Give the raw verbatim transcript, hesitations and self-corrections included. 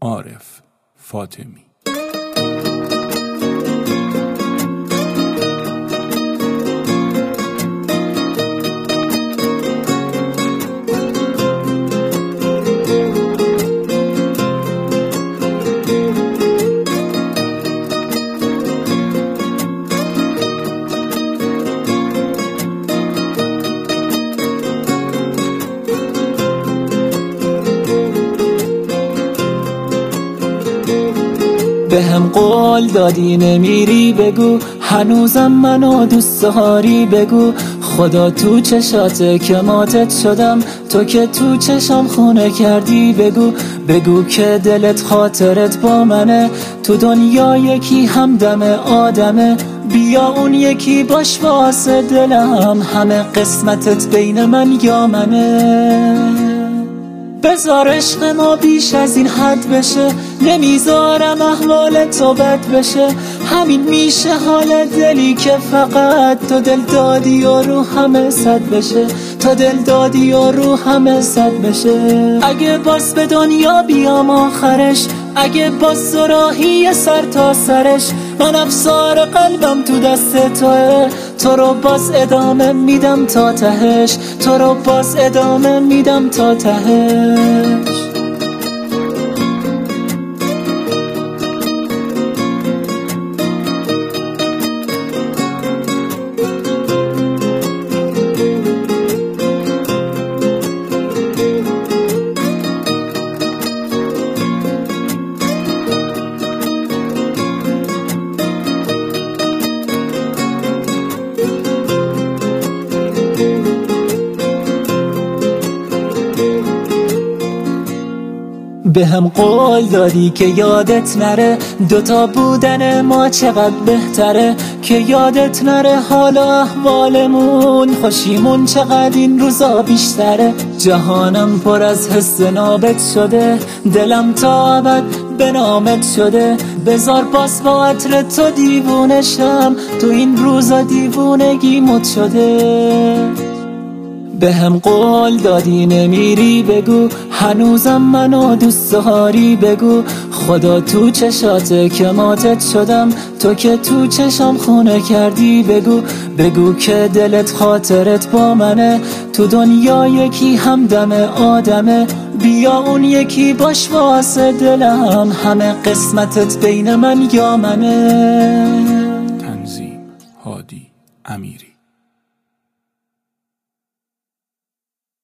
عارف فاطمی. به هم قول دادی نمیری بگو، هنوزم منو دوست داری بگو. خدا تو چشاته که ماتت شدم، تو که تو چشام خونه کردی بگو. بگو که دلت خاطرت با منه، تو دنیا یکی همدم آدمه. بیا اون یکی باش واسه دلم، همه قسمتت بین من یا منه. بذار عشق ما بیش از این حد بشه، نمیذارم احوال تو بد بشه. همین میشه حال دلی که فقط تو دل دادی و رو همه صد بشه. تو دل دادی و رو همه صد بشه. اگه باز به دنیا بیام آخرش، اگه باز سراحی سر تا سرش، من افسار قلبم تو دست توه. تو رو باز ادامه میدم تا تهش، تو رو باز ادامه میدم تا تهش. به هم قول دادی که یادت نره، دوتا بودن ما چقدر بهتره. که یادت نره حالا احوالمون، خوشیمون چقدر این روزا بیشتره. جهانم پر از حس نابت شده، دلم تا ابد به نامت شده. بذار باز با عطر تو دیوونشم، تو این روزا دیوونگی مد شده. به هم قول دادی نمیری بگو، هنوزم منو دوست داری بگو. خدا تو چشاته که ماتت شدم، تو که تو چشام خونه کردی بگو. بگو که دلت خاطرت با منه، تو دنیا یکی همدم آدمه. بیا اون یکی باش واسه دلم، همه قسمتت بین من یا منه. تنظیم هادی امیری.